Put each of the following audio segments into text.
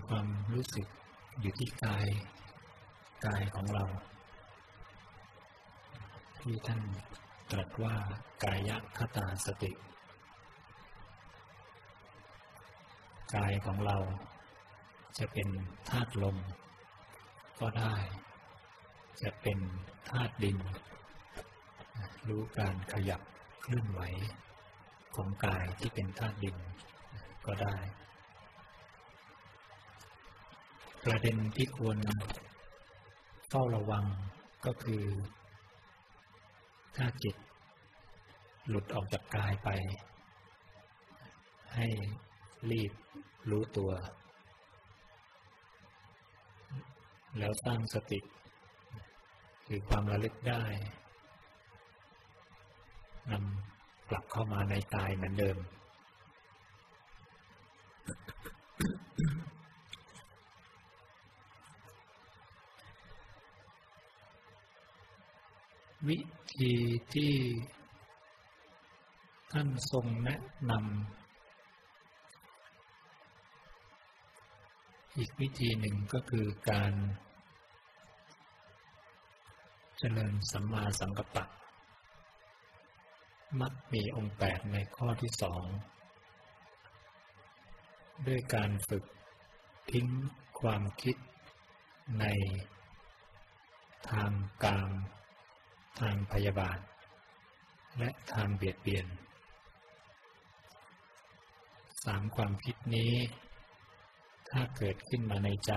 ความรู้สึกอยู่ที่กายของเราที่ท่านตรัสว่ากายคตาสติกายของเราจะเป็นธาตุลมก็ได้จะเป็นธาตุดินรู้การขยับเคลื่อนไหวของกายที่เป็นธาตุดินก็ได้ประเด็นที่ควรเฝ้าระวังก็คือถ้าจิตหลุดออกจากกายไปให้รีบรู้ตัวแล้วสร้างสติคือความระลึกได้นำกลับเข้ามาในกายเหมือนเดิมวิธีที่ท่านทรงแนะนำอีกวิธีหนึ่งก็คือการเจริญสัมมาสังกัปปะมักมีองค์8ในข้อที่2ด้วยการฝึกทิ้งความคิดในทางกามทางพยาบาทและทางเบียดเบียน3ความคิดนี้ถ้าเกิดขึ้นมาในใจ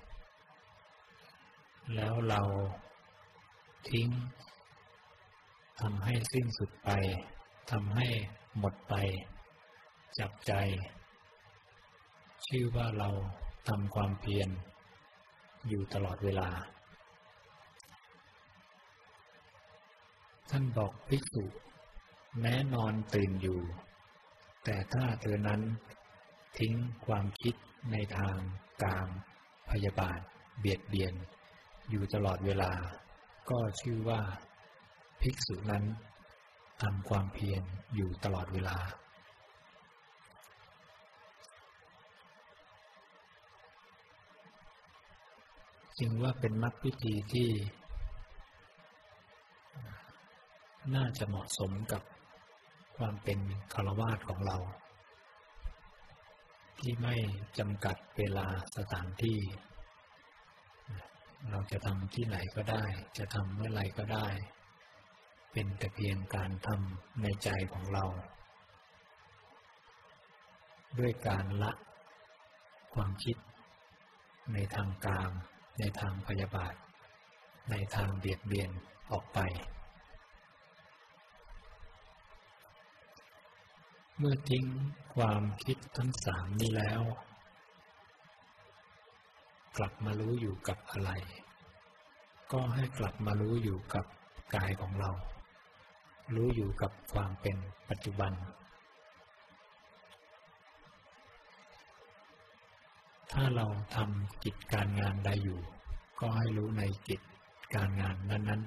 แล้วเราทิ้งทำให้สิ้นสุดไปทำให้หมดไปจากใจชื่อว่าเราทำความเพียรอยู่ตลอดเวลาท่านบอกภิกษุแม้นอนตื่นอยู่แต่ถ้าเธอนั้นทิ้งความคิดในทางกามพยาบาทเบียดเบียนอยู่ตลอดเวลาก็ชื่อว่าภิกษุนั้นทำความเพียรอยู่ตลอดเวลาจึงว่าเป็นมรรควิธีที่น่าจะเหมาะสมกับความเป็นฆราวาสของเราที่ไม่จำกัดเวลาสถานที่เราจะทำที่ไหนก็ได้จะทำเมื่อไรก็ได้เป็นแต่เพียงการทำในใจของเราด้วยการละความคิดในทางกามในทางพยาบาทในทางเบียดเบียนออกไปเมื่อทิ้งความคิดทั้ง3นี้แล้วกลับมารู้อยู่กับอะไรก็ให้กลับมารู้อยู่กับกายของเรารู้อยู่กับความเป็นปัจจุบันถ้าเราทำกิจการงานใดอยู่ก็ให้รู้ในกิจการงานนั้น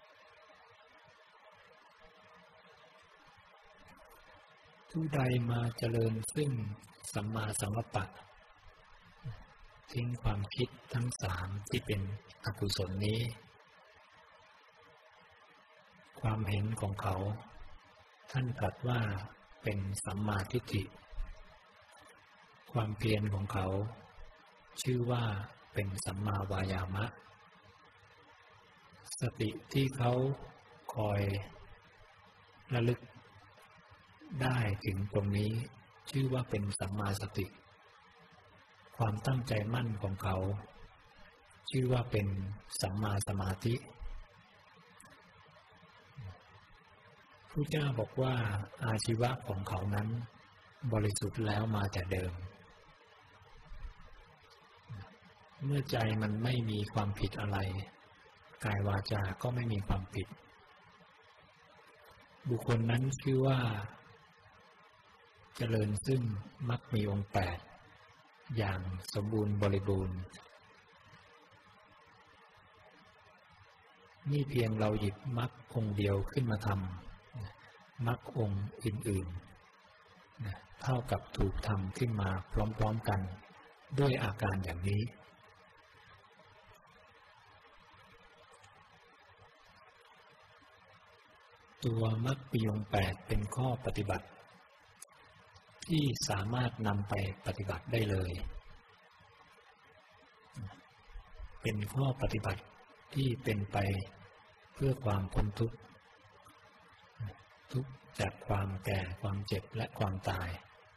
ๆผู้ใดมาเจริญซึ่งสัมมาสังกัปปะทิ้งความคิดทั้ง3ที่เป็นอกุศลนี้ความเห็นของเขาท่านตรัสว่าเป็นสัมมาทิฏฐิความเพียรของเขาชื่อว่าเป็นสัมมาวายามะสติที่เขาคอยระลึกได้ถึงตรงนี้ชื่อว่าเป็นสัมมาสติความตั้งใจมั่นของเขาชื่อว่าเป็นสัมมาสมาธิพระเจ้าบอกว่าอาชีวะของเขานั้นบริสุทธิ์แล้วมาแต่เดิมเมื่อใจมันไม่มีความผิดอะไรกายวาจาก็ไม่มีความผิดบุคคลนั้นชื่อว่าเจริญซึ่งมรรคมีองค์8อย่างสมบูรณ์บริบูรณ์นี่เพียงเราหยิบมรรคองค์เดียวขึ้นมาทำมรรคองค์อื่นๆเท่ากับถูกทำขึ้นมาพร้อมๆกันด้วยอาการอย่างนี้ตัวมรรคมีองค์8เป็นข้อปฏิบัติที่สามารถนำไปปฏิบัติได้เลยเป็นข้อปฏิบัติที่เป็นไปเพื่อความพ้นทุกข์จากความแก่ความเจ็บและความตาย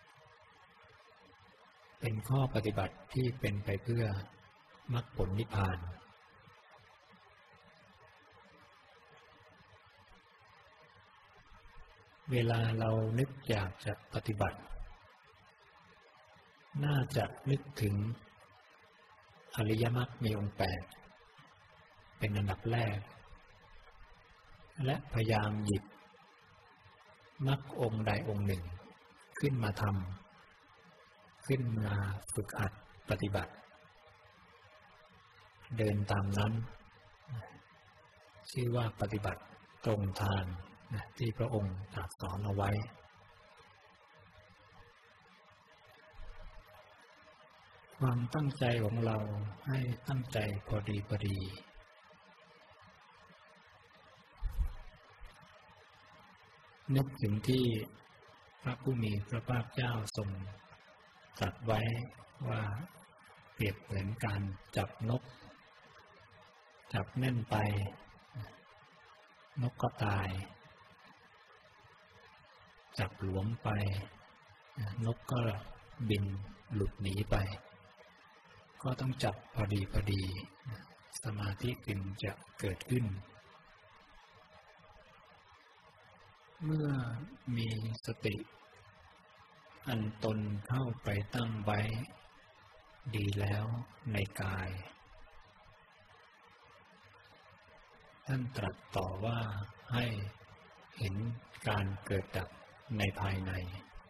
เป็นข้อปฏิบัติที่เป็นไปเพื่อมรรคผลนิพพานเวลาเรานึกอยากจะปฏิบัติน่าจะนึกถึงอริยมรรคมีองค์8เป็นอันดับแรกและพยายามหยิบมรรคองค์ใดองค์หนึ่งขึ้นมาทำขึ้นมาฝึกหัดปฏิบัติเดินตามนั้นชื่อว่าปฏิบัติตรงทางที่พระองค์ตรัสสอนเอาไว้ความตั้งใจของเราให้ตั้งใจพอดีนึกถึงที่พระผู้มีพระภาคเจ้าทรงตรัสไว้ว่าเปรียบเหมือนการจับนกจับแน่นไปนกก็ตายจับหลวมไปนกก็บินหลุดหนีไปก็ต้องจับพอดีสมาธิจึงจะเกิดขึ้นเมื่อมีสติอันตนเข้าไปตั้งไว้ดีแล้วในกายท่านตรัสต่อว่าให้เห็นการเกิดดับในภายใน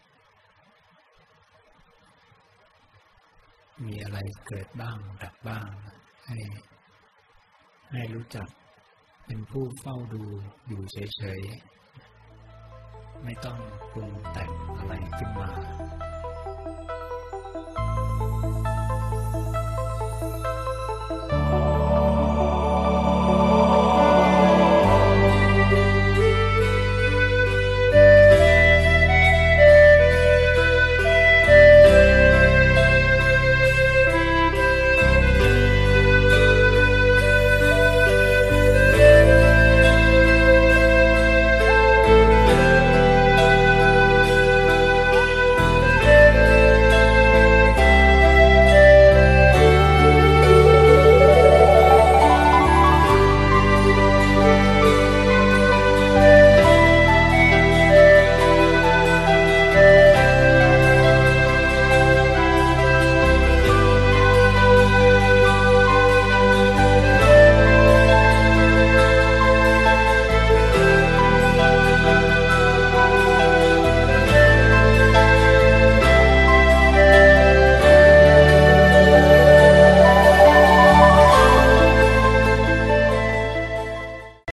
มีอะไรเกิดบ้างดับบ้างให้รู้จักเป็นผู้เฝ้าดูอยู่เฉยๆไม่ต้องปรุงแต่งอะไรขึ้นมา